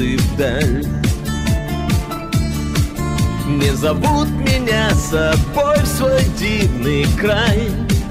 звезды вдаль. Не зовут меня с собой в свой дивный край,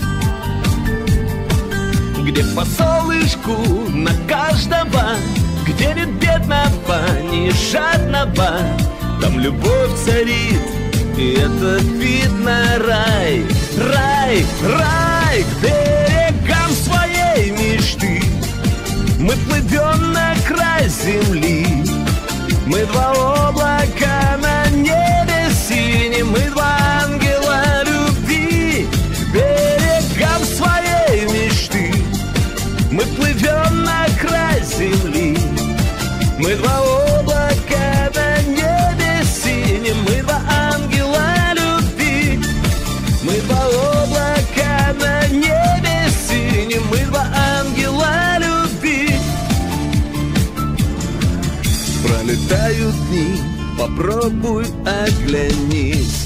где по солнышку на каждого, где нет бедного, ни жадного. Там любовь царит, и это видно рай. Рай, рай, к берегам своей мечты мы плывем на край земли. Мы два облака на небе синем, мы два ангела любви. К берегам своей мечты мы плывем на край земли. Мы два облака на небе синем, мы два ангела любви. Мы два облака на небе синем, мы два ангела любви. Пролетают дни, попробуй оглянись.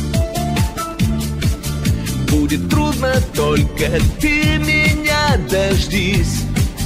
Будет трудно, только ты меня дождись.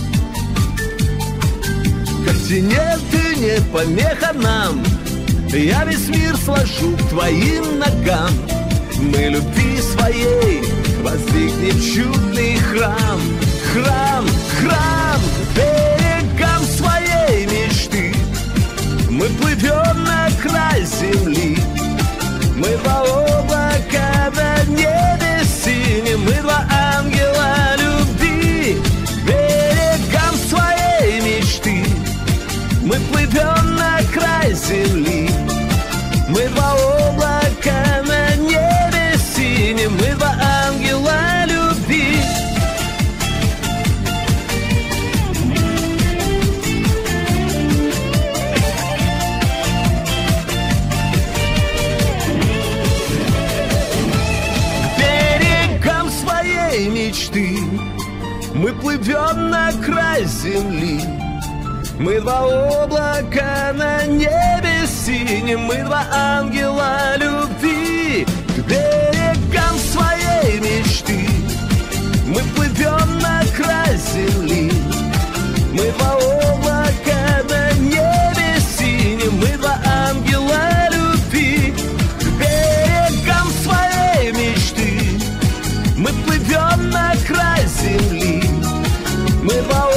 Континенты не помеха нам, я весь мир сложу к твоим ногам. Мы любви своей воздвигнем чудный храм. Храм, храм, к берегам своей мечты мы плывем на край земли. Мы два облака на небе синем, мы два ангела любви. К берегам своей мечты мы плывем на край земли. Мы два облака на небе синем, мы два ангела любви. К берегам своей мечты мы плывем на край земли. Мы два облака на небе синем, мы два ангела любви. К берегам своей мечты мы плывем на край земли. Мы два облака на небе синем, мы два ангела любви. К берегам своей мечты мы плывем на край земли. Мы два